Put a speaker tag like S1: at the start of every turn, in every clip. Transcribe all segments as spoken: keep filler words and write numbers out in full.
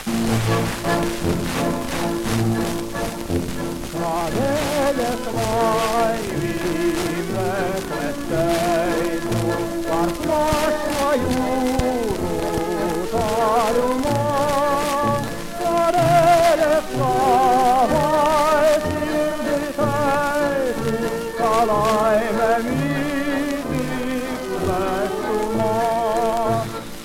S1: Kradeles vaivimmet töitu, var plasma juuru taajumaa. Kradeles vaivimmet töitu, kalaimme viitik lähtumaa.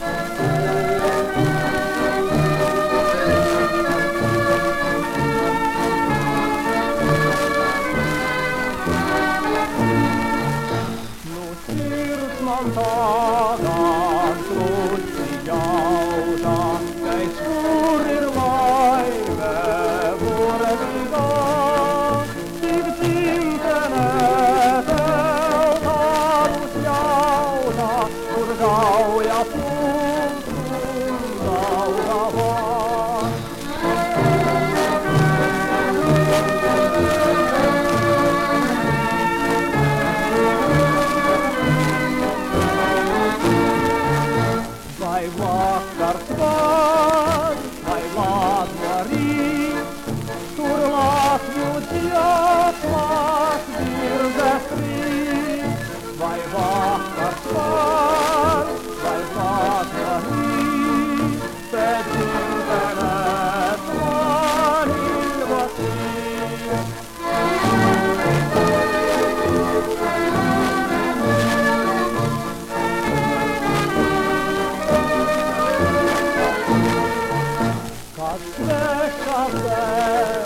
S1: Sirsman tagan slutsi jauta, jäi suurir laive vuoretikaan. Sivsimpenä teutalus jauta, kun kauja puun suuntauta vaan. Vai vakkar svar, vai laat vari, turlaat mut jaklaat virvefri. Vai vakkar svar, vai laat vari, pettyntänät vaan ilmatiin. Katse, katse.